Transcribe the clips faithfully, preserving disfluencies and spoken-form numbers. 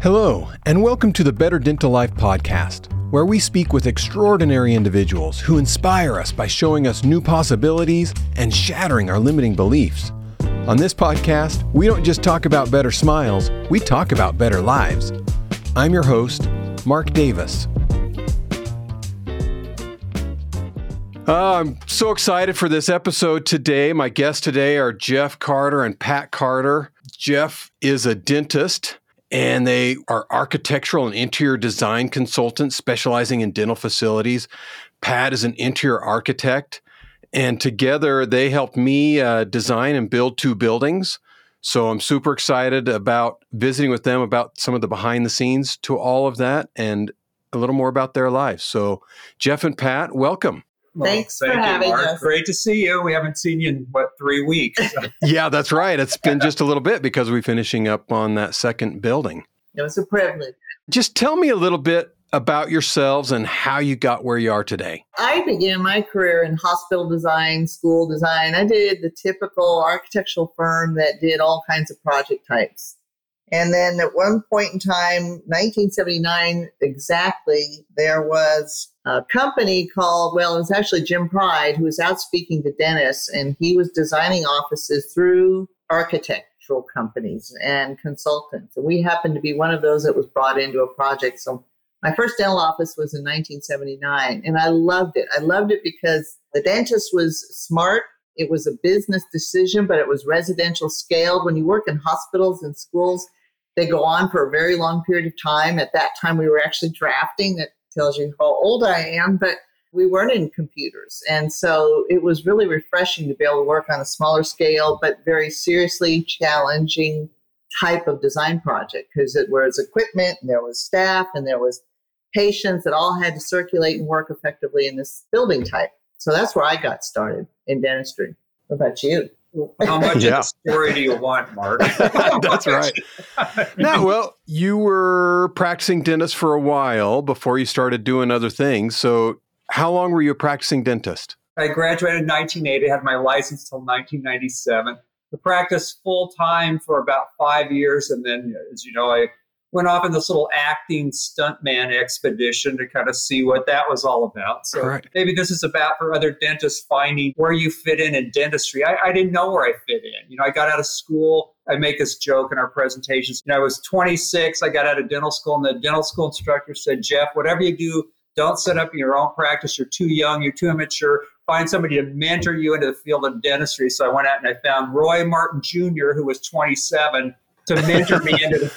Hello, and welcome to the Better Dental Life podcast, where we speak with extraordinary individuals who inspire us by showing us new possibilities and shattering our limiting beliefs. On this podcast, we don't just talk about better smiles, we talk about better lives. I'm your host, Mark Davis. Uh, I'm so excited for this episode today. My guests today are Jeff Carter and Pat Carter. Jeff is a dentist, and they are architectural and interior design consultants specializing in dental facilities. Pat is an interior architect, and together they helped me uh, design and build two buildings. So I'm super excited about visiting with them about some of the behind the scenes to all of that and a little more about their lives. So Jeff and Pat, welcome. Well, Thanks thank for you, having Mark. us. Great to see you. We haven't seen you in, what, three weeks? Yeah, that's right. It's been just a little bit because we're finishing up on that second building. It was a privilege. Just tell me a little bit about yourselves and how you got where you are today. I began my career in hospital design, school design. I did the typical architectural firm that did all kinds of project types. And then at one point in time, nineteen seventy-nine exactly, there was a company called, well, it was actually Jim Pride, who was out speaking to dentists, and he was designing offices through architectural companies and consultants. And we happened to be one of those that was brought into a project. So my first dental office was in nineteen seventy-nine, and I loved it. I loved it because the dentist was smart. It was a business decision, but it was residential scaled. When you work in hospitals and schools, they go on for a very long period of time. At that time, we were actually drafting. That tells you how old I am, but we weren't in computers. And so it was really refreshing to be able to work on a smaller scale, but very seriously challenging type of design project, because it was equipment and there was staff and there was patients that all had to circulate and work effectively in this building type. So that's where I got started in dentistry. What about you? How much Yeah. of the story do you want, Mark? That's right. Now, well, you were practicing dentist for a while before you started doing other things. So how long were you a practicing dentist? I graduated in nineteen eighty, had my license till nineteen ninety-seven. I practiced full-time for about five years. And then, as you know, I went off in this little acting stuntman expedition to kind of see what that was all about. So Correct. Maybe this is about for other dentists finding where you fit in in dentistry. I, I didn't know where I fit in. You know, I got out of school. I make this joke in our presentations. You know, I was twenty-six. I got out of dental school, and the dental school instructor said, Jeff, whatever you do, don't set up your own practice. You're too young. You're too immature. Find somebody to mentor you into the field of dentistry. So I went out and I found Roy Martin Junior, who was twenty-seven, to mentor me into the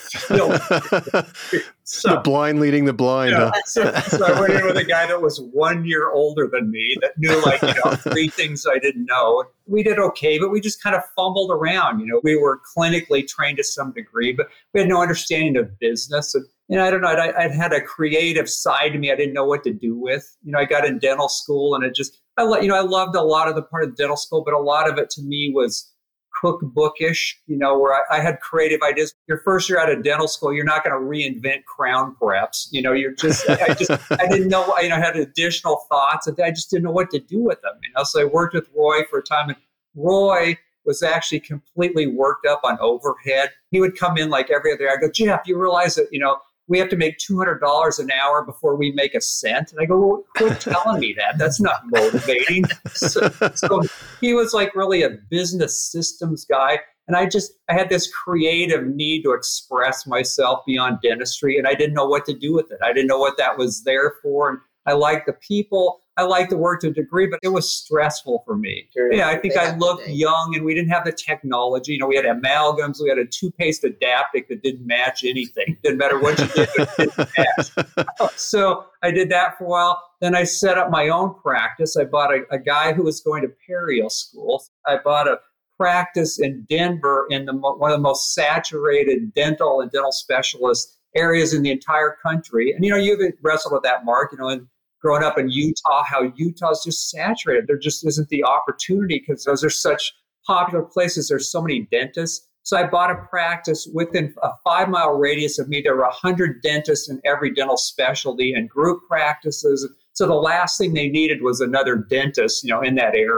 field. So, The blind leading the blind. yeah, Huh? so, so I went in with a guy that was one year older than me that knew like, you know, three things I didn't know. We did okay, but we just kind of fumbled around. You know, we were clinically trained to some degree, but we had no understanding of business. And, you know, I don't know, I, I'd had a creative side to me I didn't know what to do with. You know, I got in dental school and it just, I lo- you know, I loved a lot of the part of dental school, but a lot of it to me was cookbookish, you know, where I, I had creative ideas. Your first year out of dental school, you're not going to reinvent crown preps. You know, you're just, I just, I didn't know, you know, I had additional thoughts and I just didn't know what to do with them. You know, so I worked with Roy for a time, and Roy was actually completely worked up on overhead. He would come in like every other day. I go, Jeff, you realize that, you know, we have to make two hundred dollars an hour before we make a cent. And I go, well, quit telling me that. That's not motivating. So, so he was like really a business systems guy. And I just, I had this creative need to express myself beyond dentistry. And I didn't know what to do with it. I didn't know what that was there for. And I liked the people. I liked the work to a degree, but it was stressful for me. Sure. Yeah, I think They I have looked today. young and we didn't have the technology. You know, we had amalgams, we had a toothpaste adaptic that didn't match anything. Didn't matter what you did, it didn't match. So I did that for a while. Then I set up my own practice. I bought a, a guy who was going to perio school. I bought a practice in Denver in the mo- one of the most saturated dental and dental specialist areas in the entire country. And, you know, you've wrestled with that, Mark, you know, and growing up in Utah, how Utah's just saturated. There just isn't the opportunity because those are such popular places. There's so many dentists. So I bought a practice within a five mile radius of me. There were one hundred dentists in every dental specialty and group practices. So the last thing they needed was another dentist, you know, in that area.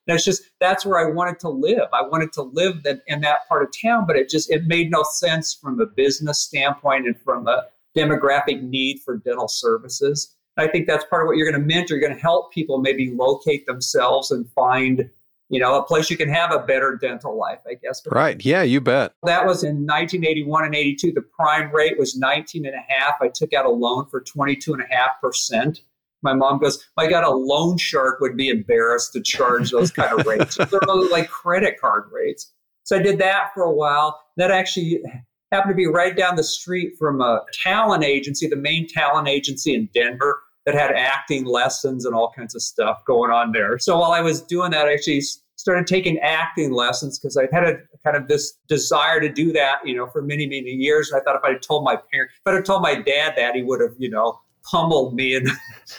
And it's just, that's where I wanted to live. I wanted to live that, in that part of town, but it just, it made no sense from a business standpoint and from a demographic need for dental services. I think that's part of what you're going to mentor. You're going to help people maybe locate themselves and find, you know, a place you can have a better dental life, I guess. But right. Yeah, you bet. that was in nineteen eighty-one and eighty-two. The prime rate was nineteen and a half. I took out a loan for twenty-two and a half percent. My mom goes, my God, a loan shark would be embarrassed to charge those kind of rates. They're really like credit card rates. So I did that for a while. That actually happened to be right down the street from a talent agency, the main talent agency in Denver, that had acting lessons and all kinds of stuff going on there. So while I was doing that, I actually started taking acting lessons because I had a kind of this desire to do that, you know, for many, many years. And I thought if I had told my parents, if I had told my dad that, he would have, you know, pummeled me and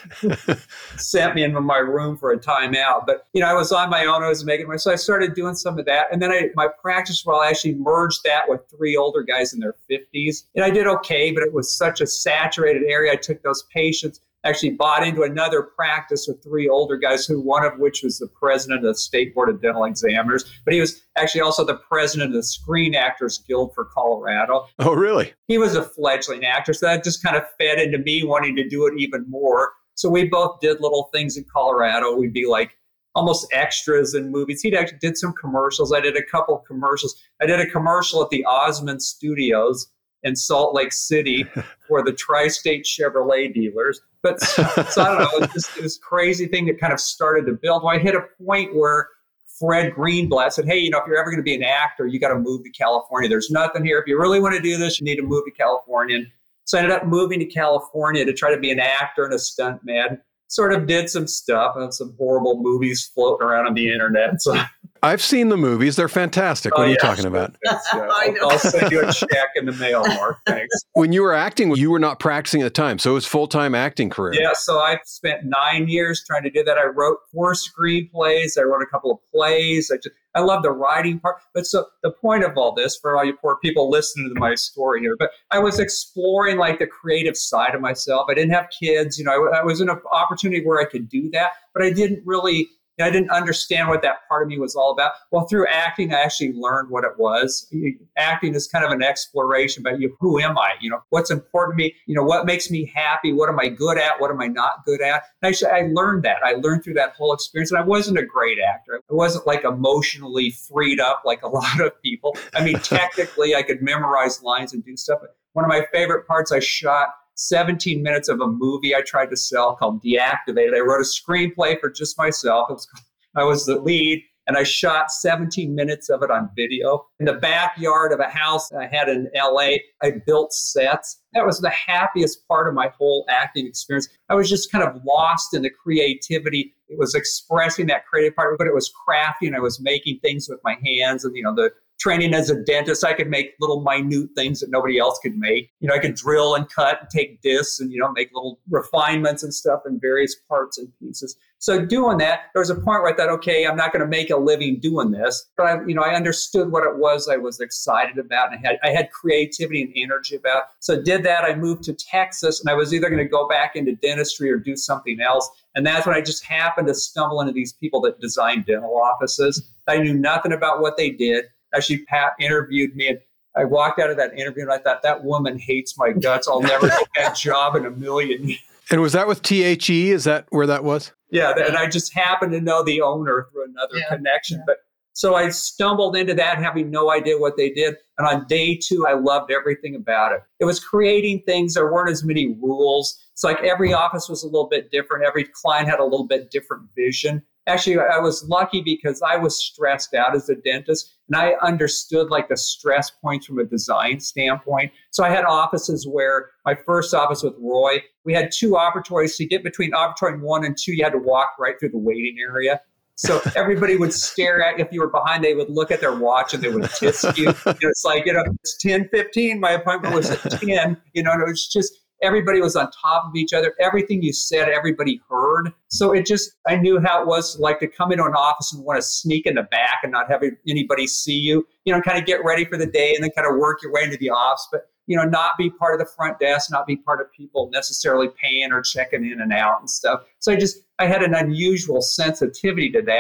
sent me into my room for a timeout. But, you know, I was on my own. I was making my, so I started doing some of that. And then I, my practice, well, I actually merged that with three older guys in their fifties. And I did okay, but it was such a saturated area. I took those patients, actually bought into another practice with three older guys, who one of which was the president of the State Board of Dental Examiners, but he was actually also the president of the Screen Actors Guild for Colorado. Oh, really? He was a fledgling actor, so that just kind of fed into me wanting to do it even more. So we both did little things in Colorado. We'd be like almost extras in movies. He actually did some commercials. I did a couple of commercials. I did a commercial at the Osmond Studios in Salt Lake City for the Tri-State Chevrolet dealers. But so, so I don't know, it was just this crazy thing that kind of started to build. Well, I hit a point where Fred Greenblatt said, hey, you know, if you're ever going to be an actor, you got to move to California. There's nothing here. If you really want to do this, you need to move to California. And so I ended up moving to California to try to be an actor and a stuntman. Sort of did some stuff and some horrible movies floating around on the internet. So I've seen the movies. They're fantastic. What oh, are you yeah, talking about? Yeah, I'll, I'll send you a check in the mail, Mark. Thanks. When you were acting, you were not practicing at the time. So it was full-time acting career. Yeah, so I spent nine years trying to do that. I wrote four screenplays. I wrote a couple of plays. I just, I love the writing part. But so the point of all this, for all you poor people listening to my story here, but I was exploring like the creative side of myself. I didn't have kids. You know, I, I was in an opportunity where I could do that, but I didn't really I didn't understand what that part of me was all about. Well, through acting, I actually learned what it was. Acting is kind of an exploration about you. Who am I? You know, what's important to me? You know, what makes me happy? What am I good at? What am I not good at? And actually, I learned that. I learned through that whole experience. And I wasn't a great actor. I wasn't like emotionally freed up like a lot of people. I mean, technically, I could memorize lines and do stuff. But one of my favorite parts, I shot seventeen minutes of a movie I tried to sell called Deactivated. I wrote a screenplay for just myself. It was, I was the lead, and I shot seventeen minutes of it on video in the backyard of a house I had in L A. I built sets. That was the happiest part of my whole acting experience. I was just kind of lost in the creativity. It was expressing that creative part, but it was crafty, and I was making things with my hands, and, you know, the training as a dentist, I could make little minute things that nobody else could make. You know, I could drill and cut and take discs and, you know, make little refinements and stuff in various parts and pieces. So doing that, there was a point where I thought, okay, I'm not going to make a living doing this. But I, you know, I understood what it was I was excited about, and I had I had creativity and energy about. So I did that. I moved to Texas, and I was either going to go back into dentistry or do something else. And that's when I just happened to stumble into these people that designed dental offices. I knew nothing about what they did. Actually, Pat interviewed me, and I walked out of that interview and I thought, that woman hates my guts. I'll never get that job in a million years. And was that with T H E? Is that where that was? Yeah, and I just happened to know the owner through another yeah, connection. Yeah. But so I stumbled into that having no idea what they did. And on day two, I loved everything about it. It was creating things. There weren't as many rules. It's like every office was a little bit different. Every client had a little bit different vision. Actually, I was lucky because I was stressed out as a dentist, and I understood like the stress points from a design standpoint. So I had offices where my first office with Roy, we had two operatories. To get between operatory one and two, you had to walk right through the waiting area. So everybody would stare at, if you were behind, they would look at their watch and they would tisk you. You know, it's like, you know, it's ten fifteen. My appointment was at ten. You know, and it was just, everybody was on top of each other. Everything you said, everybody heard. So it just, I knew how it was like to come into an office and want to sneak in the back and not have anybody see you, you know, kind of get ready for the day and then kind of work your way into the office. But, you know, not be part of the front desk, not be part of people necessarily paying or checking in and out and stuff. So I just, I had an unusual sensitivity to that.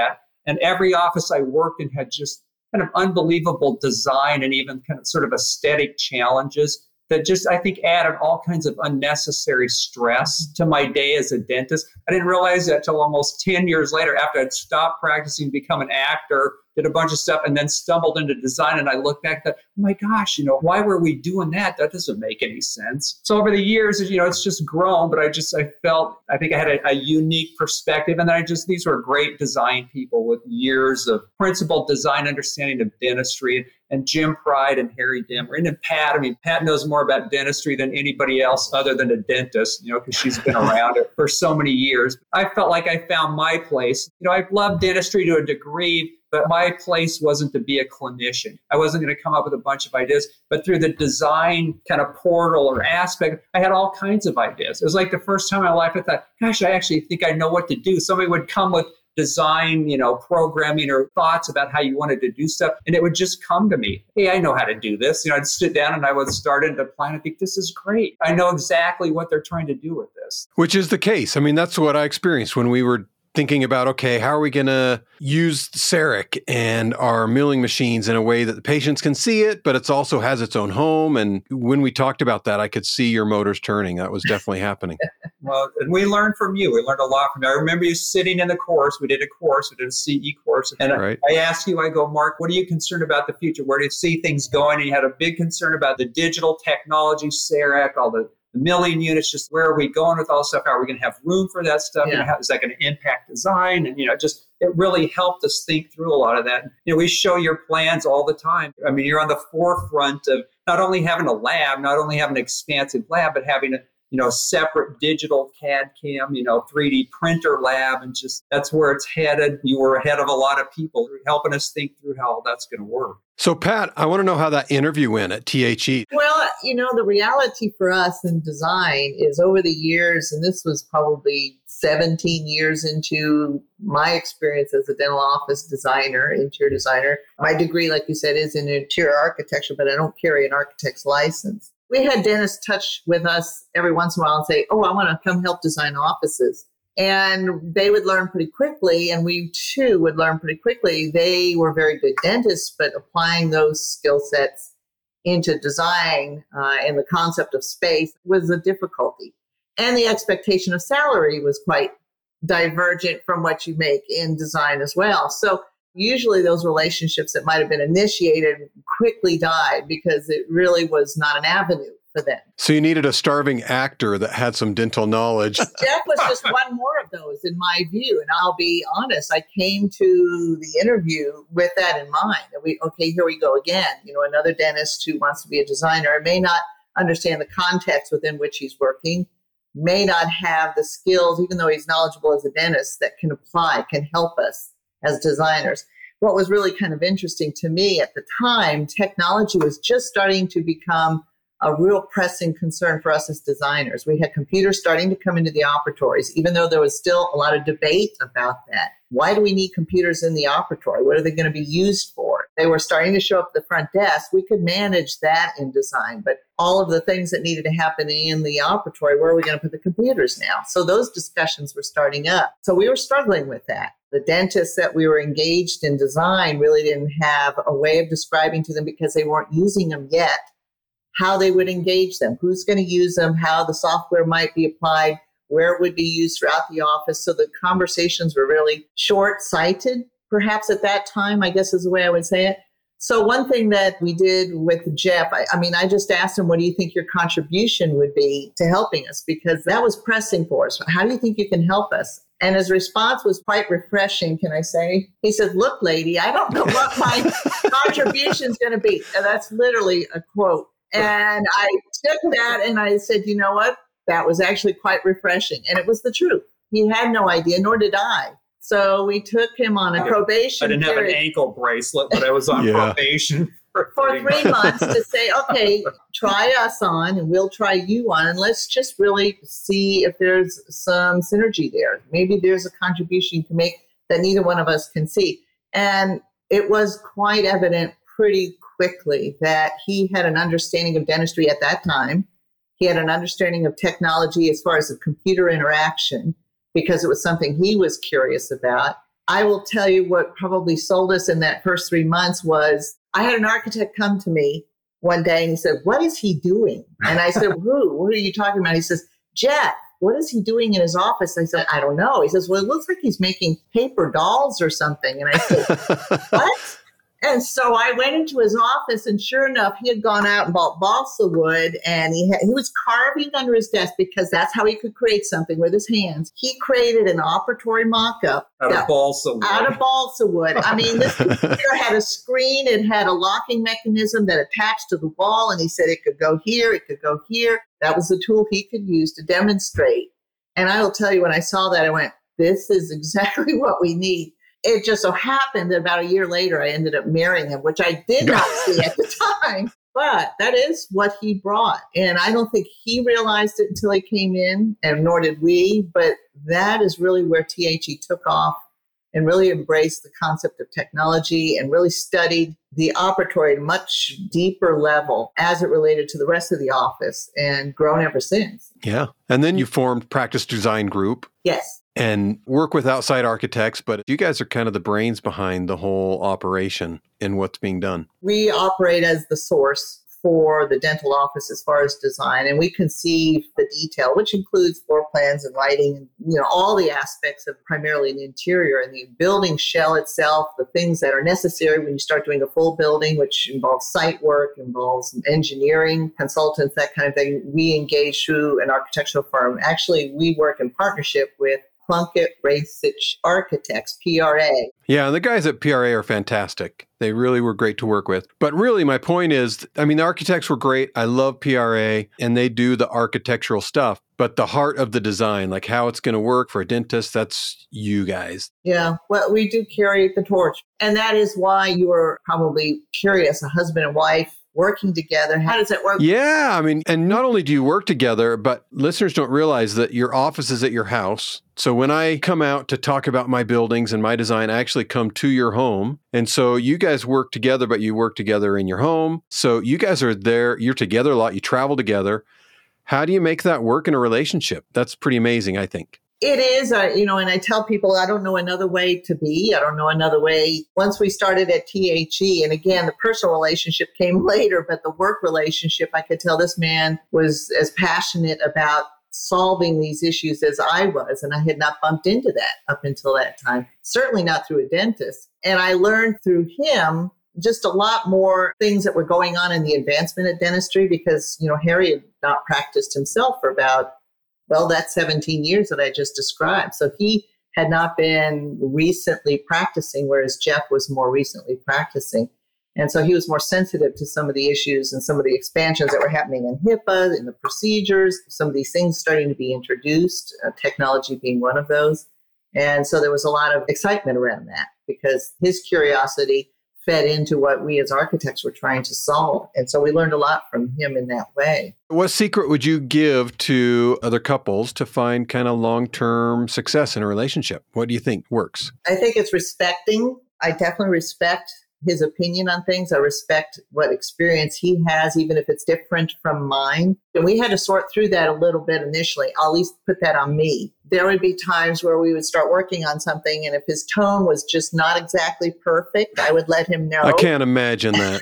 And every office I worked in had just kind of unbelievable design and even kind of sort of aesthetic challenges that just, I think, added all kinds of unnecessary stress to my day as a dentist. I didn't realize that till almost ten years later, after I'd stopped practicing, become an actor, did a bunch of stuff, and then stumbled into design. And I look back at, oh my gosh, you know, why were we doing that? That doesn't make any sense. So over the years, you know, it's just grown, but I just, I felt, I think I had a, a unique perspective. And then I just, these were great design people with years of principled design understanding of dentistry. And Jim Pride and Harry Demmer. And then Pat, I mean, Pat knows more about dentistry than anybody else other than a dentist, you know, because she's been around it for so many years. I felt like I found my place. You know, I love dentistry to a degree, but my place wasn't to be a clinician. I wasn't going to come up with a bunch of ideas, but through the design kind of portal or aspect, I had all kinds of ideas. It was like the first time in my life I thought, gosh, I actually think I know what to do. Somebody would come with design, you know, programming or thoughts about how you wanted to do stuff. And it would just come to me. Hey, I know how to do this. You know, I'd sit down and I would start into plan. I think this is great. I know exactly what they're trying to do with this. Which is the case. I mean, that's what I experienced when we were thinking about, okay, how are we going to use CEREC and our milling machines in a way that the patients can see it, but it also has its own home. And when we talked about that, I could see your motors turning. That was definitely happening. Well, and we learned from you. We learned a lot from you. I remember you sitting in the course. We did a course. We did a C E course. And right. I, I asked you, I go, Mark, what are you concerned about the future? Where do you see things going? And you had a big concern about the digital technology, CEREC, all the The million units, just where are we going with all this stuff? How are we going to have room for that stuff? Yeah. And how is that going to impact design? And, you know, just it really helped us think through a lot of that. You know, we show your plans all the time. I mean, you're on the forefront of not only having a lab, not only having an expansive lab, but having a, you know, separate digital C A D C A M, you know, three D printer lab. And just that's where it's headed. You were ahead of a lot of people helping us think through how all that's going to work. So, Pat, I want to know how that interview went at T H E. Well, you know, the reality for us in design is over the years, and this was probably seventeen years into my experience as a dental office designer, interior designer. My degree, like you said, is in interior architecture, but I don't carry an architect's license. We had dentists touch with us every once in a while and say, oh, I want to come help design offices. And they would learn pretty quickly, and we too would learn pretty quickly. They were very good dentists, but applying those skill sets into design uh, and the concept of space was a difficulty. And the expectation of salary was quite divergent from what you make in design as well. So usually those relationships that might have been initiated quickly died because it really was not an avenue for them. So you needed a starving actor that had some dental knowledge. Jeff was just one more of those in my view. And I'll be honest, I came to the interview with that in mind. That we, okay, here we go again. You know, another dentist who wants to be a designer may not understand the context within which he's working, may not have the skills, even though he's knowledgeable as a dentist, that can apply, can help us as designers. What was really kind of interesting to me at the time, technology was just starting to become a real pressing concern for us as designers. We had computers starting to come into the operatories, even though there was still a lot of debate about that. Why do we need computers in the operatory? What are they going to be used for? They were starting to show up at the front desk. We could manage that in design, but all of the things that needed to happen in the operatory, where are we going to put the computers now? So those discussions were starting up. So we were struggling with that. The dentists that we were engaged in design really didn't have a way of describing to them, because they weren't using them yet, how they would engage them, who's going to use them, how the software might be applied, where it would be used throughout the office. So the conversations were really short-sighted, perhaps at that time, I guess is the way I would say it. So one thing that we did with Jeff, I, I mean, I just asked him, what do you think your contribution would be to helping us? Because that was pressing for us. How do you think you can help us? And his response was quite refreshing, can I say? He said, look, lady, I don't know what my contribution is going to be. And that's literally a quote. And I took that and I said, you know what? That was actually quite refreshing. And it was the truth. He had no idea, nor did I. So we took him on a probation I didn't period. have an ankle bracelet, but I was on Yeah. probation for for three three months to say, okay, try us on and we'll try you on. And let's just really see if there's some synergy there. Maybe there's a contribution you can make that neither one of us can see. And it was quite evident pretty quickly that he had an understanding of dentistry at that time. He had an understanding of technology as far as the computer interaction, because it was something he was curious about. I will tell you what probably sold us in that first three months was I had an architect come to me one day and he said, what is he doing? And I said, who? What are you talking about? He says, Jeff, what is he doing in his office? I said, I don't know. He says, well, it looks like he's making paper dolls or something. And I said, what? And so I went into his office, and sure enough, he had gone out and bought balsa wood, and he had, he was carving under his desk because that's how he could create something with his hands. He created an operatory mock-up out of balsa wood. Out of balsa wood. I mean, this computer had a screen, it had a locking mechanism that attached to the wall, and he said it could go here, it could go here. That was the tool he could use to demonstrate. And I will tell you, when I saw that, I went, this is exactly what we need. It just so happened that about a year later, I ended up marrying him, which I did not see at the time. But that is what he brought. And I don't think he realized it until he came in, and nor did we. But that is really where T H E took off and really embraced the concept of technology and really studied the operatory at a much deeper level as it related to the rest of the office, and grown ever since. Yeah. And then you formed Practice Design Group. Yes. And work with outside architects, but you guys are kind of the brains behind the whole operation and what's being done. We operate as the source for the dental office as far as design, and we conceive the detail, which includes floor plans and lighting, and you know, all the aspects of primarily the interior and the building shell itself, the things that are necessary when you start doing a full building, which involves site work, involves engineering, consultants, that kind of thing. We engage through an architectural firm. Actually, we work in partnership with Plunkett Racich Architects, P R A. Yeah, and the guys at P R A are fantastic. They really were great to work with. But really, my point is, I mean, the architects were great. I love P R A, and they do the architectural stuff. But the heart of the design, like how it's going to work for a dentist, that's you guys. Yeah, well, we do carry the torch. And that is why you were probably curious, a husband and wife working together. How does it work? Yeah, I mean, and not only do you work together, but listeners don't realize that your office is at your house. So when I come out to talk about my buildings and my design, I actually come to your home. And so you guys work together, but you work together in your home. So you guys are there, you're together a lot, you travel together. How do you make that work in a relationship? That's pretty amazing, I think. It is, uh, you know, and I tell people I don't know another way to be. I don't know another way. Once we started at T H E, and again, the personal relationship came later, but the work relationship, I could tell this man was as passionate about solving these issues as I was. And I had not bumped into that up until that time, certainly not through a dentist. And I learned through him just a lot more things that were going on in the advancement of dentistry, because, you know, Harry had not practiced himself for about Well, that's seventeen years that I just described. So he had not been recently practicing, whereas Jeff was more recently practicing. And so he was more sensitive to some of the issues and some of the expansions that were happening in HIPAA, in the procedures, some of these things starting to be introduced, uh, technology being one of those. And so there was a lot of excitement around that because his curiosity fed into what we as architects were trying to solve. And so we learned a lot from him in that way. What secret would you give to other couples to find kind of long-term success in a relationship? What do you think works? I think it's respecting. I definitely respect his opinion on things. I respect what experience he has, even if it's different from mine. And we had to sort through that a little bit initially. I'll at least put that on me. There would be times where we would start working on something, and if his tone was just not exactly perfect, I would let him know. I can't imagine that.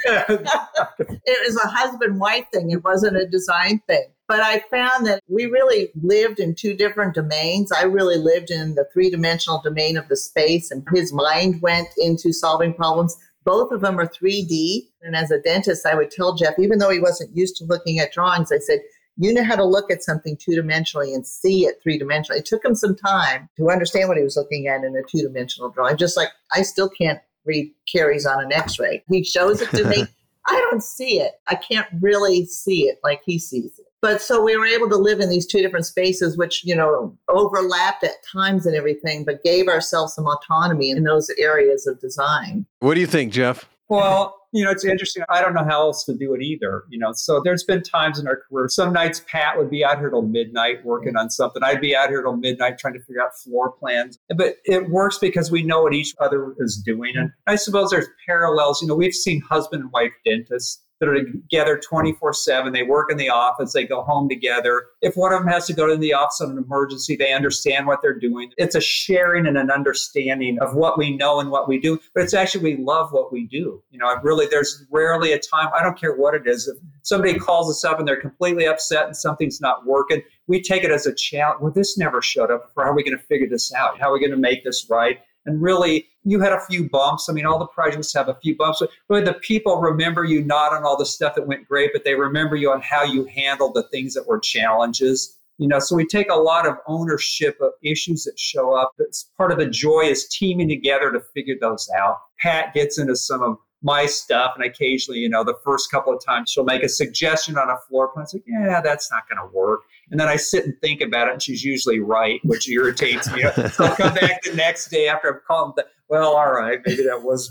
It was a husband-wife thing. It wasn't a design thing. But I found that we really lived in two different domains. I really lived in the three-dimensional domain of the space, and his mind went into solving problems. Both of them are three D. And as a dentist, I would tell Jeff, even though he wasn't used to looking at drawings, I said, you know how to look at something two-dimensionally and see it three-dimensionally. It took him some time to understand what he was looking at in a two-dimensional drawing. Just like I still can't read caries on an x-ray. He shows it to me. I don't see it. I can't really see it like he sees it. But so we were able to live in these two different spaces, which, you know, overlapped at times and everything, but gave ourselves some autonomy in those areas of design. What do you think, Jeff? Well, you know, it's interesting. I don't know how else to do it either. You know, so there's been times in our career, some nights Pat would be out here till midnight working on something. I'd be out here till midnight trying to figure out floor plans. But it works because we know what each other is doing. And I suppose there's parallels. You know, we've seen husband and wife dentists that are together twenty-four seven. They work in the office. They go home together. If one of them has to go to the office on an emergency, they understand what they're doing. It's a sharing and an understanding of what we know and what we do. But it's actually, we love what we do. You know, I really, there's rarely a time, I don't care what it is. If somebody calls us up and they're completely upset and something's not working, we take it as a challenge. Well, this never showed up before. How are we going to figure this out? How are we going to make this right? And really, you had a few bumps. I mean, all the projects have a few bumps. But really, the people remember you not on all the stuff that went great, but they remember you on how you handled the things that were challenges. You know, so we take a lot of ownership of issues that show up. It's part of the joy is teaming together to figure those out. Pat gets into some of my stuff, and occasionally, you know, the first couple of times she'll make a suggestion on a floor plan. It's like, yeah, that's not going to work. And then I sit and think about it, and she's usually right, which irritates me. So I'll come back the next day after I've called them, well, all right, maybe that was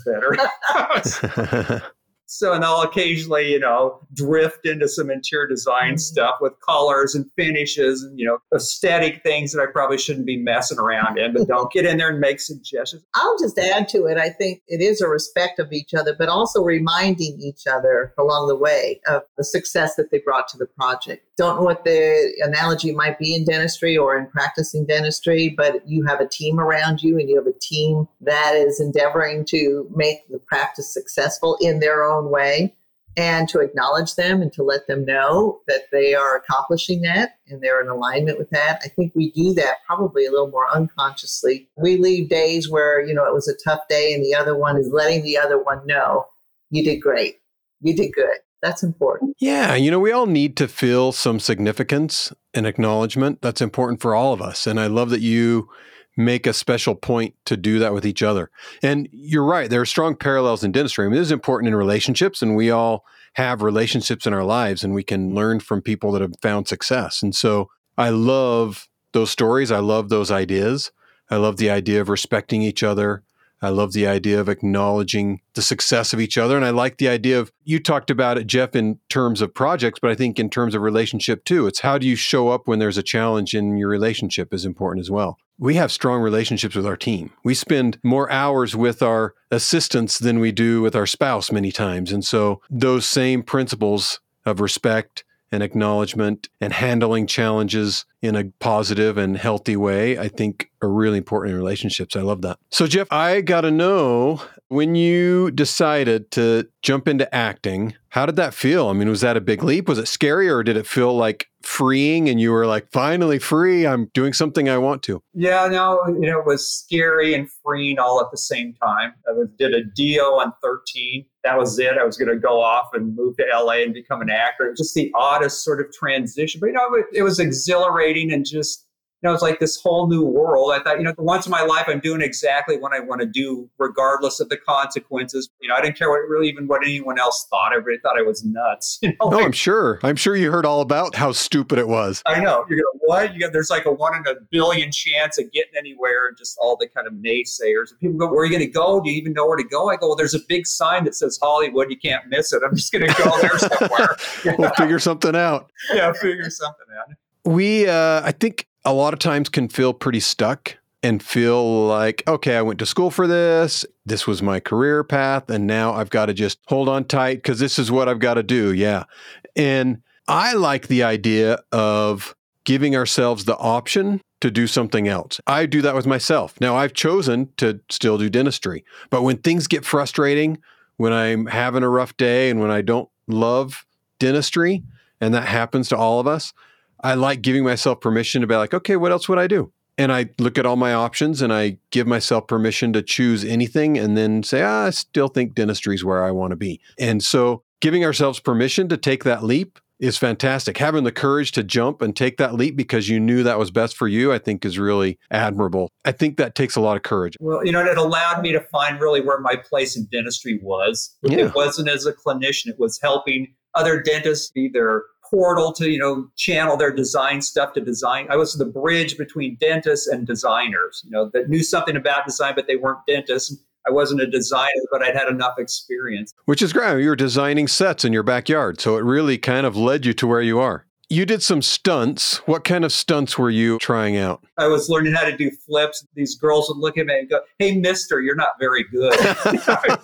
better. So, and I'll occasionally, you know, drift into some interior design mm-hmm. stuff with colors and finishes and, you know, aesthetic things that I probably shouldn't be messing around in, but don't get in there and make suggestions. I'll just add to it. I think it is a respect of each other, but also reminding each other along the way of the success that they brought to the project. Don't know what the analogy might be in dentistry or in practicing dentistry, but you have a team around you and you have a team that is endeavoring to make the practice successful in their own way, and to acknowledge them and to let them know that they are accomplishing that and they're in alignment with that. I think we do that probably a little more unconsciously. We leave days where, you know, it was a tough day and the other one is letting the other one know, you did great, you did good. That's important. Yeah, you know, we all need to feel some significance and acknowledgement. That's important for all of us. And I love that you make a special point to do that with each other. And you're right, there are strong parallels in dentistry. I mean, this is important in relationships, and we all have relationships in our lives, and we can learn from people that have found success. And so I love those stories. I love those ideas. I love the idea of respecting each other. I love the idea of acknowledging the success of each other. And I like the idea of, you talked about it, Jeff, in terms of projects, but I think in terms of relationship too. It's how do you show up when there's a challenge in your relationship is important as well. We have strong relationships with our team. We spend more hours with our assistants than we do with our spouse many times. And so those same principles of respect and acknowledgement and handling challenges in a positive and healthy way, I think are really important in relationships. I love that. So Jeff, I got to know, when you decided to jump into acting, how did that feel? I mean, was that a big leap? Was it scary, or did it feel like freeing and you were like, finally free, I'm doing something I want to? Yeah, no, you know, it was scary and freeing all at the same time. I was, did a deal on thirteen. That was it. I was going to go off and move to L A and become an actor. It was just the oddest sort of transition. But, you know, it, it was exhilarating and just, you know, it's like this whole new world. I thought, you know, once in my life, I'm doing exactly what I want to do, regardless of the consequences. You know, I didn't care what really even what anyone else thought. Everybody thought I was nuts. You know, no, like, I'm sure. I'm sure you heard all about how stupid it was. I know. You're going, what? You got, there's like a one in a billion chance of getting anywhere, and just all the kind of naysayers. And people go, where are you going to go? Do you even know where to go? I go, well, there's a big sign that says Hollywood. You can't miss it. I'm just going to go there somewhere. We'll figure something out. Yeah, figure something out. We, uh, I think, a lot of times can feel pretty stuck and feel like, okay, I went to school for this. This was my career path. And now I've got to just hold on tight because this is what I've got to do. Yeah. And I like the idea of giving ourselves the option to do something else. I do that with myself. Now, I've chosen to still do dentistry. But when things get frustrating, when I'm having a rough day and when I don't love dentistry, and that happens to all of us, I like giving myself permission to be like, okay, what else would I do? And I look at all my options and I give myself permission to choose anything and then say, ah, I still think dentistry is where I want to be. And so giving ourselves permission to take that leap is fantastic. Having the courage to jump and take that leap because you knew that was best for you, I think is really admirable. I think that takes a lot of courage. Well, you know, it allowed me to find really where my place in dentistry was. Yeah. It wasn't as a clinician. It was helping other dentists be their portal to, you know, channel their design stuff to design. I was the bridge between dentists and designers, you know, that knew something about design, but they weren't dentists. I wasn't a designer, but I'd had enough experience. Which is great. You were designing sets in your backyard. So it really kind of led you to where you are. You did some stunts. What kind of stunts were you trying out? I was learning how to do flips. These girls would look at me and go, hey, mister, you're not very good.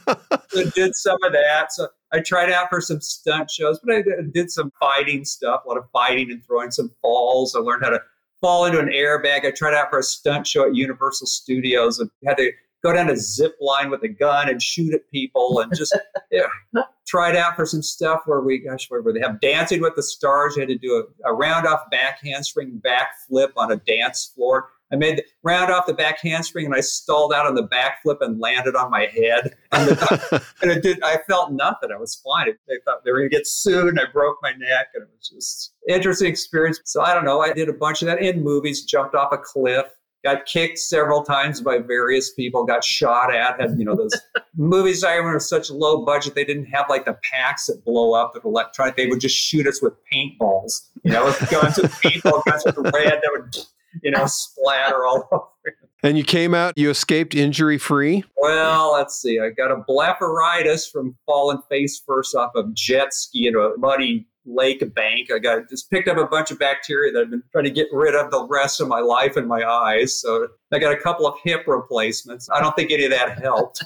I did some of that. So I tried out for some stunt shows, but I did some fighting stuff, a lot of fighting and throwing some falls. I learned how to fall into an airbag. I tried out for a stunt show at Universal Studios and had to go down a zip line with a gun and shoot at people, and just yeah, tried out for some stuff where we, gosh, where, where they have Dancing with the Stars. You had to do a, a round off back handspring back flip on a dance floor. I made the round off the back handspring and I stalled out on the back flip and landed on my head. And, the, and it did, I felt nothing. I was fine. They thought they were going to get sued and I broke my neck, and it was just an interesting experience. So I don't know. I did a bunch of that in movies, jumped off a cliff, got kicked several times by various people, got shot at. Had, you know, those movies I remember were such low budget, they didn't have like the packs that blow up that electronic. They would just shoot us with paintballs, you know, with guns with paintball guns with red that would, you know, splatter all over. And you came out, you escaped injury free? Well, let's see. I got a blepharitis from falling face first off a jet ski into a muddy lake bank. I got just picked up a bunch of bacteria that I've been trying to get rid of the rest of my life in my eyes. So I got a couple of hip replacements. I don't think any of that helped.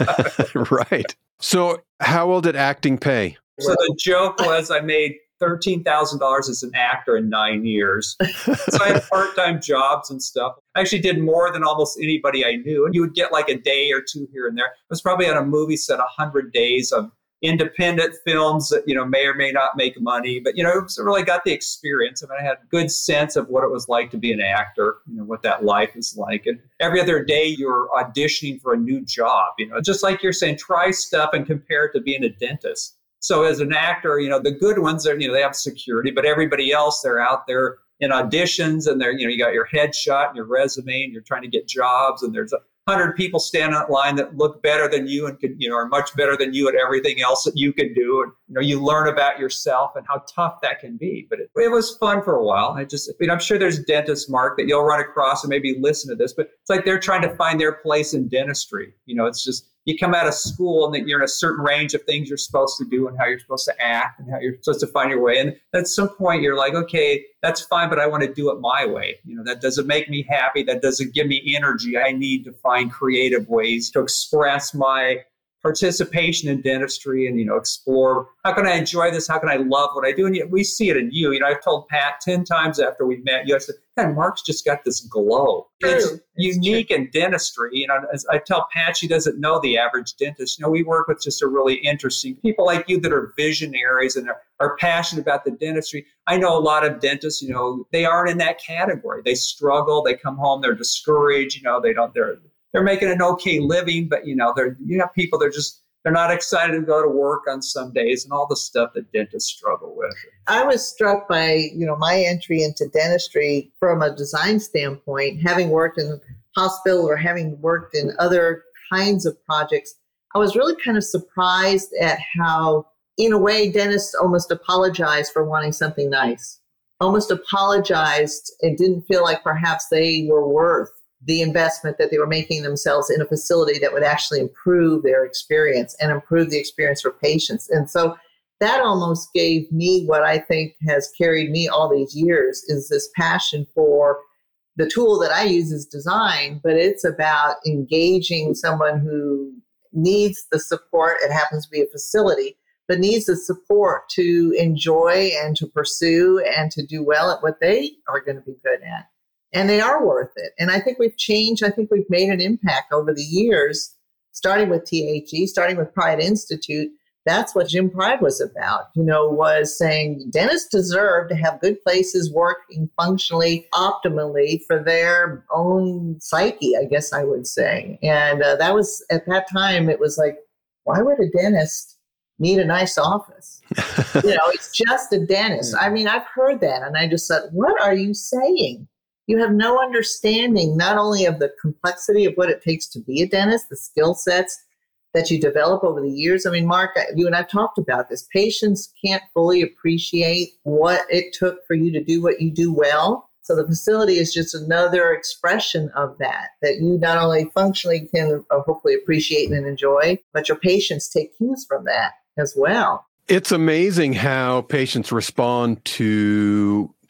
Right. So how well did acting pay? So the joke was I made thirteen thousand dollars as an actor in nine years. So I had part-time jobs and stuff. I actually did more than almost anybody I knew. And you would get like a day or two here and there. I was probably on a movie set one hundred days of independent films that, you know, may or may not make money, but, you know, so really got the experience. I mean, I had a good sense of what it was like to be an actor, you know, what that life is like. And every other day you're auditioning for a new job, you know, just like you're saying, try stuff and compare it to being a dentist. So as an actor, you know, the good ones are, you know, they have security, but everybody else, they're out there in auditions and they're, you know, you got your headshot and your resume and you're trying to get jobs, and there's a hundred people standing in line that look better than you and could, you know, are much better than you at everything else that you can do. And, you know, you learn about yourself and how tough that can be. But it, it was fun for a while. I just, I mean, I'm sure there's dentists, Mark, that you'll run across and maybe listen to this, but it's like they're trying to find their place in dentistry. You know, it's just, you come out of school and that you're in a certain range of things you're supposed to do and how you're supposed to act and how you're supposed to find your way. And at some point you're like, okay, that's fine, but I want to do it my way. You know, that doesn't make me happy. That doesn't give me energy. I need to find creative ways to express my participation in dentistry and, you know, explore, how can I enjoy this? How can I love what I do? And yet we see it in you. You know, I've told Pat ten times after we met you, I said, God, Mark's just got this glow. True. It's, it's unique true. in dentistry. You know, as I tell Pat, she doesn't know the average dentist. You know, we work with just a really interesting people like you that are visionaries and are, are passionate about the dentistry. I know a lot of dentists, you know, they aren't in that category. They struggle. They come home, they're discouraged. You know, they don't, they're, they're making an okay living, but, you know, they're, you have people, they're just, they're not excited to go to work on some days and all the stuff that dentists struggle with. I was struck by, you know, my entry into dentistry from a design standpoint, having worked in hospital or having worked in other kinds of projects. I was really kind of surprised at how, in a way, dentists almost apologized for wanting something nice, almost apologized and didn't feel like perhaps they were worth the investment that they were making themselves in a facility that would actually improve their experience and improve the experience for patients. And so that almost gave me what I think has carried me all these years is this passion for the tool that I use is design, but it's about engaging someone who needs the support. It happens to be a facility, but needs the support to enjoy and to pursue and to do well at what they are going to be good at. And they are worth it. And I think we've changed. I think we've made an impact over the years, starting with T H E, starting with Pride Institute. That's what Jim Pride was about, you know, was saying dentists deserve to have good places working functionally, optimally for their own psyche, I guess I would say. And uh, that was, at that time, it was like, why would a dentist need a nice office? You know, it's just a dentist. I mean, I've heard that. And I just said, what are you saying? You have no understanding not only of the complexity of what it takes to be a dentist, the skill sets that you develop over the years. I mean, Mark, you and I've talked about this. Patients can't fully appreciate what it took for you to do what you do well. So the facility is just another expression of that, that you not only functionally can hopefully appreciate and enjoy, but your patients take cues from that as well. It's amazing how patients respond to just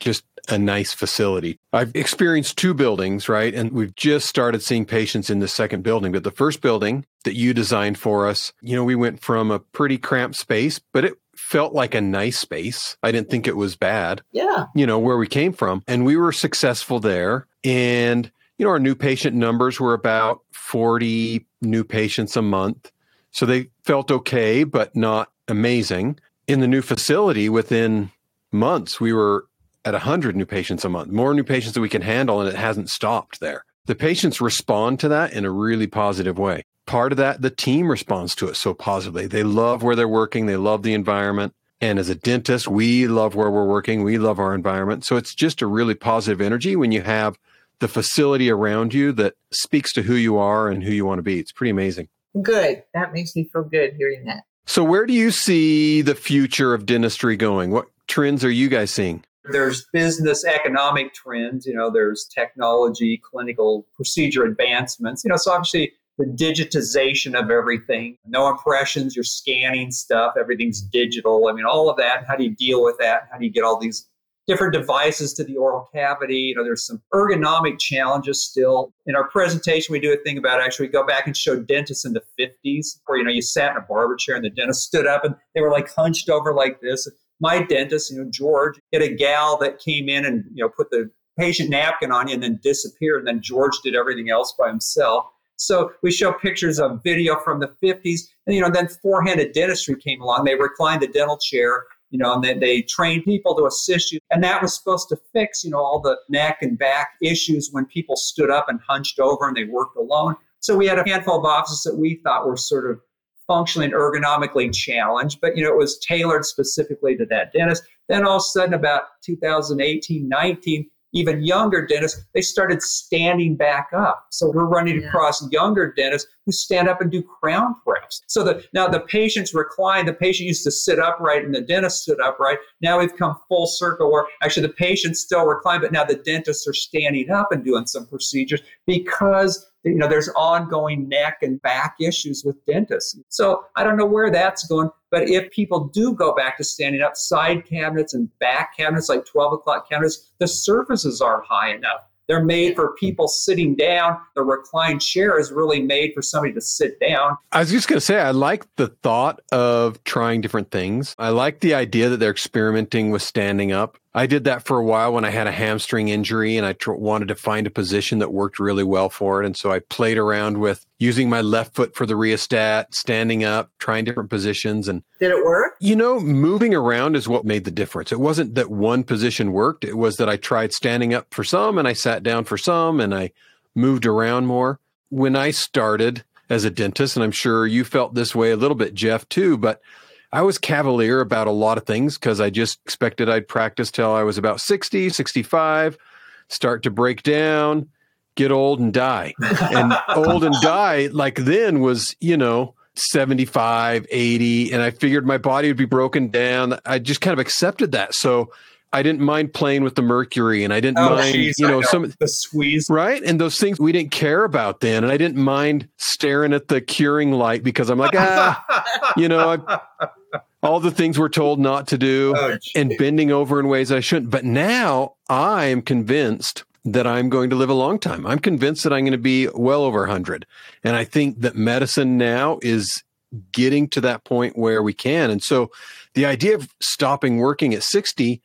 a nice facility. I've experienced two buildings, right? And we've just started seeing patients in the second building. But the first building that you designed for us, you know, we went from a pretty cramped space, but it felt like a nice space. I didn't think it was bad. Yeah. You know, where we came from. And we were successful there. And, you know, our new patient numbers were about forty new patients a month. So they felt okay, but not amazing. In the new facility, within months, we were at one hundred new patients a month, more new patients that we can handle, and it hasn't stopped there. The patients respond to that in a really positive way. Part of that, the team responds to it so positively. They love where they're working. They love the environment. And as a dentist, we love where we're working. We love our environment. So it's just a really positive energy when you have the facility around you that speaks to who you are and who you want to be. It's pretty amazing. Good. That makes me feel good hearing that. So where do you see the future of dentistry going? What trends are you guys seeing? There's business economic trends, you know, there's technology, clinical procedure advancements, you know, so obviously the digitization of everything, no impressions, you're scanning stuff, everything's digital. I mean, all of that. How do you deal with that? How do you get all these different devices to the oral cavity? You know, there's some ergonomic challenges still. In our presentation, we do a thing about actually go back and show dentists in the fifties where, you know, you sat in a barber chair and the dentist stood up and they were like hunched over like this. My dentist, you know, George, had a gal that came in and, you know, put the patient napkin on you and then disappeared. And then George did everything else by himself. So we show pictures of video from the fifties. And, you know, then four-handed dentistry came along. They reclined the dental chair, you know, and then they trained people to assist you. And that was supposed to fix, you know, all the neck and back issues when people stood up and hunched over and they worked alone. So we had a handful of offices that we thought were sort of functionally and ergonomically challenged, but, you know, it was tailored specifically to that dentist. Then all of a sudden, about two thousand eighteen, nineteen, even younger dentists, they started standing back up. So we're running yeah. across younger dentists who stand up and do crown preps. So the, now the patients recline. The patient used to sit upright and the dentist stood upright. Now we've come full circle where actually the patients still recline, but now the dentists are standing up and doing some procedures because, you know, there's ongoing neck and back issues with dentists. So I don't know where that's going, but if people do go back to standing up, side cabinets and back cabinets, like twelve o'clock cabinets, the surfaces aren't high enough. They're made for people sitting down. The reclined chair is really made for somebody to sit down. I was just going to say, I like the thought of trying different things. I like the idea that they're experimenting with standing up. I did that for a while when I had a hamstring injury and I tr- wanted to find a position that worked really well for it. And so I played around with using my left foot for the rheostat, standing up, trying different positions. And did it work? You know, moving around is what made the difference. It wasn't that one position worked. It was that I tried standing up for some and I sat down for some and I moved around more. When I started as a dentist, and I'm sure you felt this way a little bit, Jeff, too, but I was cavalier about a lot of things because I just expected I'd practice till I was about sixty, sixty-five, start to break down, get old and die. And old and die, like then was, you know, seventy-five, eighty, and I figured my body would be broken down. I just kind of accepted that. So I didn't mind playing with the mercury and I didn't oh, mind, geez, you know, know, some the squeeze. Right. And those things we didn't care about then. And I didn't mind staring at the curing light because I'm like, ah, you know, I, all the things we're told not to do oh, and bending over in ways I shouldn't. But now I am convinced that I'm going to live a long time. I'm convinced that I'm going to be well over one hundred. And I think that medicine now is getting to that point where we can. And so the idea of stopping working at sixty,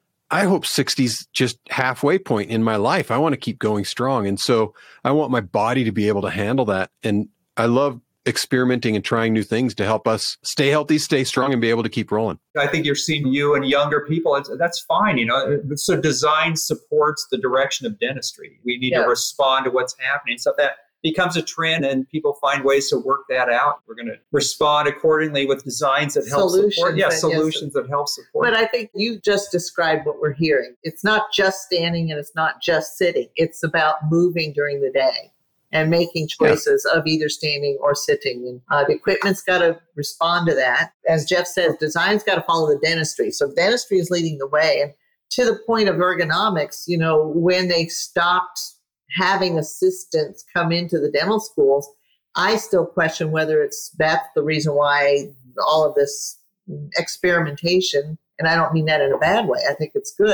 I hope sixty's just halfway point in my life. I want to keep going strong. And so I want my body to be able to handle that. And I love experimenting and trying new things to help us stay healthy, stay strong, and be able to keep rolling. I think you're seeing you and younger people. It's, that's fine. You know, so design supports the direction of dentistry. We need yeah. to respond to what's happening. So that becomes a trend and people find ways to work that out. We're going to respond accordingly with designs that help solutions support. Yeah, that, solutions yes. that help support. But I think you just described what we're hearing. It's not just standing and it's not just sitting. It's about moving during the day and making choices yeah. of either standing or sitting. And uh, the equipment's got to respond to that. As Jeff says, design's got to follow the dentistry. So dentistry is leading the way. And to the point of ergonomics, you know, when they stopped having assistants come into the dental schools, I still question whether it's that's the reason why all of this experimentation, and I don't mean that in a bad way, I think it's good,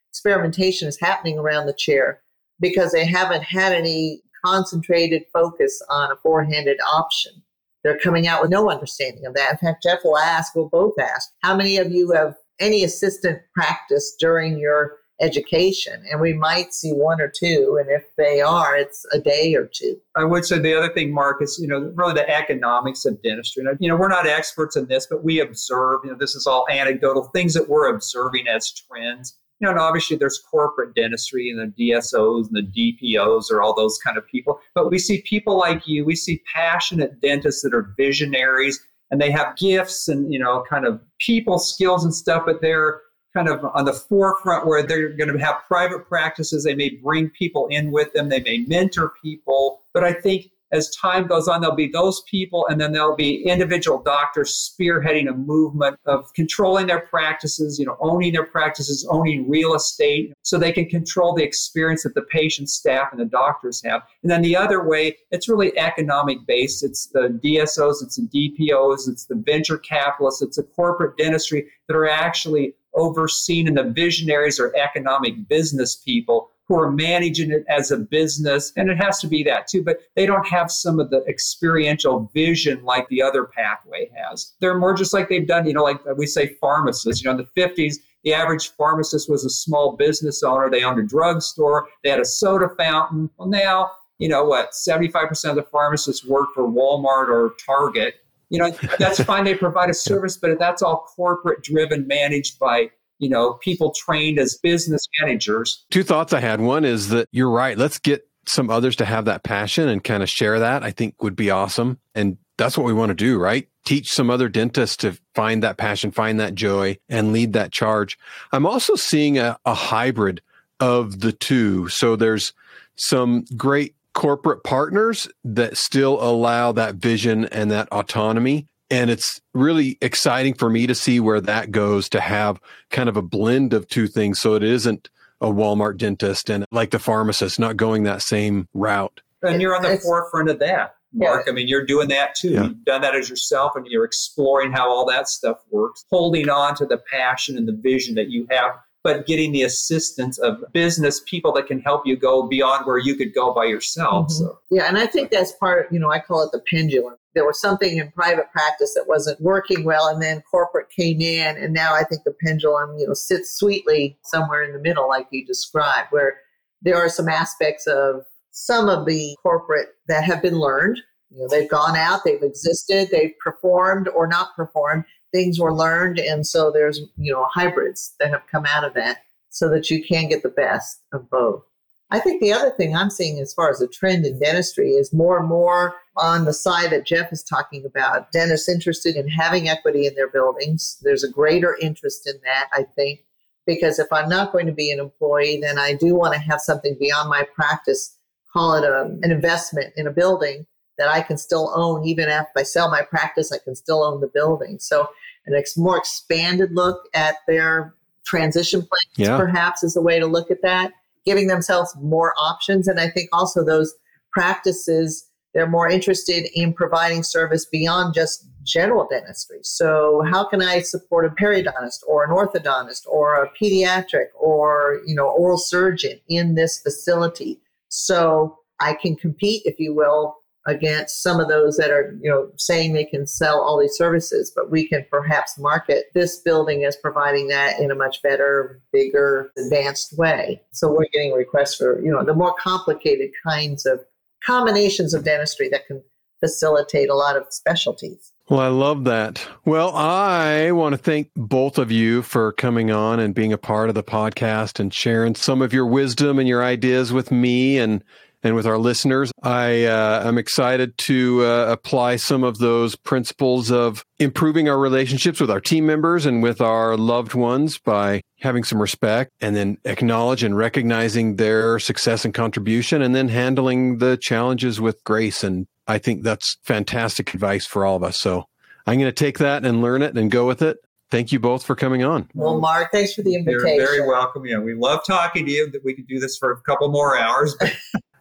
experimentation is happening around the chair because they haven't had any concentrated focus on a four-handed option. They're coming out with no understanding of that. In fact, Jeff will ask, we'll both ask, how many of you have any assistant practice during your education? And we might see one or two. And if they are, it's a day or two. I would say the other thing, Mark, is, you know, really the economics of dentistry. And, you know, we're not experts in this, but we observe, you know, this is all anecdotal things that we're observing as trends. You know, and obviously there's corporate dentistry and the D S Os and the D P Os or all those kind of people. But we see people like you, we see passionate dentists that are visionaries and they have gifts and, you know, kind of people skills and stuff, but they're kind of on the forefront where they're going to have private practices. They may bring people in with them. They may mentor people. But I think as time goes on, there'll be those people, and then there'll be individual doctors spearheading a movement of controlling their practices, you know, owning their practices, owning real estate, so they can control the experience that the patient, staff, and the doctors have. And then the other way, it's really economic based. It's the D S Os, it's the D P Os, it's the venture capitalists, it's the corporate dentistry that are actually overseen, and the visionaries are economic business people who are managing it as a business. And it has to be that too, but they don't have some of the experiential vision like the other pathway has. They're more just like they've done, you know, like we say pharmacists. You know, in the fifties, the average pharmacist was a small business owner. They owned a drugstore. They had a soda fountain. Well, now, you know what, seventy-five percent of the pharmacists work for Walmart or Target. You know, that's fine. They provide a service, but that's all corporate driven, managed by, you know, people trained as business managers. Two thoughts I had. One is that you're right. Let's get some others to have that passion and kind of share that. I think would be awesome. And that's what we want to do, right? Teach some other dentists to find that passion, find that joy, and lead that charge. I'm also seeing a, a hybrid of the two. So there's some great corporate partners that still allow that vision and that autonomy. And it's really exciting for me to see where that goes, to have kind of a blend of two things. So it isn't a Walmart dentist and like the pharmacist not going that same route. And you're on the It's, forefront of that, Mark. Yeah. I mean, you're doing that too. Yeah. You've done that as yourself, and you're exploring how all that stuff works, holding on to the passion and the vision that you have, but getting the assistance of business people that can help you go beyond where you could go by yourself. Mhm. So Yeah, and I think that's part, you know, I call it the pendulum. There was something in private practice that wasn't working well, and then corporate came in, and now I think the pendulum, you know, sits sweetly somewhere in the middle, like you described, where there are some aspects of some of the corporate that have been learned. You know, they've gone out, they've existed, they've performed or not performed. Things were learned, and so there's, you know, hybrids that have come out of that so that you can get the best of both. I think the other thing I'm seeing as far as a trend in dentistry is more and more on the side that Jeff is talking about, dentists interested in having equity in their buildings. There's a greater interest in that, I think, because if I'm not going to be an employee, then I do want to have something beyond my practice, call it a, an investment in a building that I can still own. Even if I sell my practice, I can still own the building. So an ex- more expanded look at their transition plans, Yeah. perhaps, is a way to look at that, giving themselves more options. And I think also those practices, they're more interested in providing service beyond just general dentistry. So how can I support a periodontist or an orthodontist or a pediatric or, you know, oral surgeon in this facility, so I can compete, if you will, against some of those that are, you know, saying they can sell all these services, but we can perhaps market this building as providing that in a much better, bigger, advanced way. So we're getting requests for, you know, the more complicated kinds of combinations of dentistry that can facilitate a lot of specialties. Well, I love that. Well, I want to thank both of you for coming on and being a part of the podcast and sharing some of your wisdom and your ideas with me and and with our listeners. I uh, am excited to uh, apply some of those principles of improving our relationships with our team members and with our loved ones by having some respect, and then acknowledge and recognizing their success and contribution, and then handling the challenges with grace. And I think that's fantastic advice for all of us. So I'm going to take that and learn it and go with it. Thank you both for coming on. Well, Mark, thanks for the invitation. You're very welcome. Yeah, we love talking to you. That we could do this for a couple more hours. But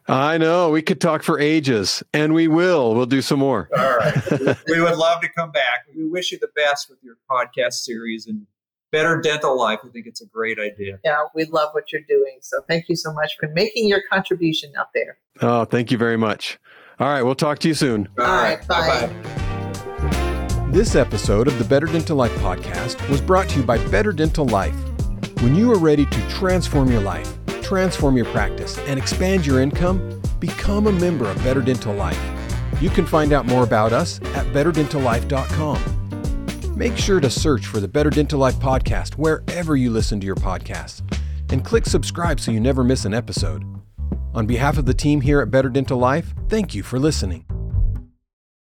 I know. We could talk for ages, and we will. We'll do some more. all right. We would love to come back. We wish you the best with your podcast series, and Better Dental Life. I think it's a great idea. Yeah, we love what you're doing. So thank you so much for making your contribution out there. Oh, thank you very much. All right, we'll talk to you soon. All, All right, right, bye. bye-bye. This episode of the Better Dental Life podcast was brought to you by Better Dental Life. When you are ready to transform your life, transform your practice, and expand your income, become a member of Better Dental Life. You can find out more about us at better dental life dot com. Make sure to search for the Better Dental Life podcast wherever you listen to your podcasts, and click subscribe so you never miss an episode. On behalf of the team here at Better Dental Life, thank you for listening.